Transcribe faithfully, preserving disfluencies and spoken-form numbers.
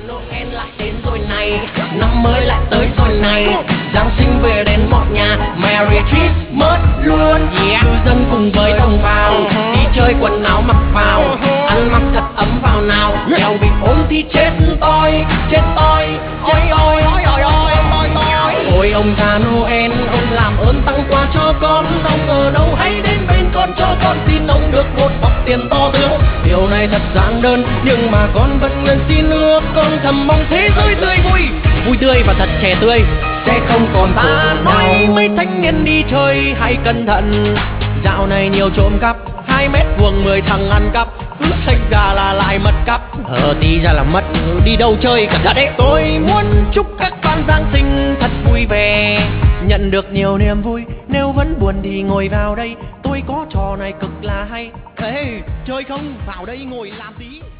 Noel lại đến rồi này, năm mới lại tới rồi này, Giáng sinh về đến mọi nhà, Merry Christmas luôn. Yeah. Cư dân cùng với đồng bào, đi chơi quần áo mặc vào, ăn mặc thật ấm vào nào, nghèo bị ốm thì chết tôi, chết tôi, ôi ôi ôi ôi ôi ôi ôi. Ôi ông già Noel, ông làm ơn tặng quà cho con, ông ở đâu hãy đến bên con cho con, xin ông được một bọc tiền to tướng. Điều này thật giản đơn nhưng mà con vẫn nguyện xin ước, con thầm mong thế giới tươi vui, vui tươi và thật trẻ tươi, sẽ không còn ta nói mấy thanh niên đi chơi hãy cẩn thận, dạo này nhiều trộm cắp, hai mét vuông mười thằng ăn cắp, sinh ra là lại mất cắp, ờ tí ra là mất, đi đâu chơi cẩn thận đấy. Tôi muốn chúc các bạn Giáng sinh thật vui vẻ, nhận được nhiều niềm vui, nếu vẫn buồn thì ngồi vào đây, tôi có trò này cực là hay. Ê, chơi không? Vào đây ngồi làm tí.